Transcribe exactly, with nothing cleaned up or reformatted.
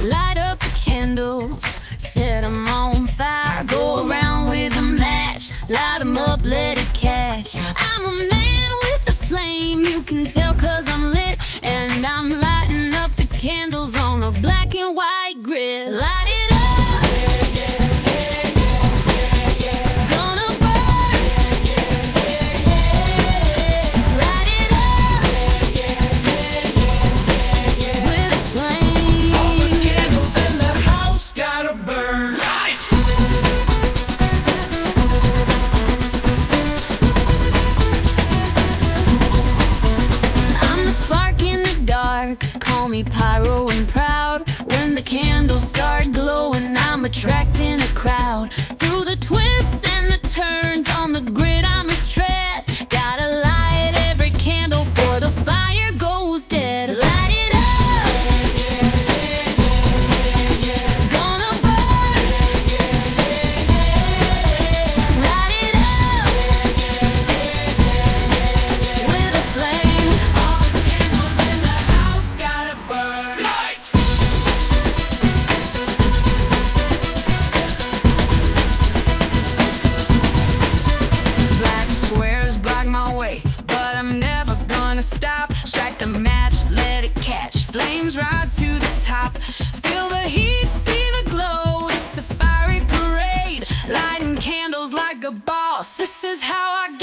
Light up the candles, set them on fire. Go around with a match, light them up, let it catch. I'm a man with the flame, you can tell cause I'm lit. And I'm lighting up the candles on a black and white grid. Light it up. Call me pyro and proud. When the candles start glowing, I'm attracting a crowd. Through the twists and the turns on the grid, I'm a strat. Gotta light every candle for the fire goes dead. Light it up. Gonna burn. Light it up with a flame. All the candles in the house gotta burn. Light. Black squares block my way, but I'm never gonna stop. Strike the match, let it catch. Flames rise to the top. Feel the heat, see the glow. It's a fiery parade, lighting candles like a boss. This is how I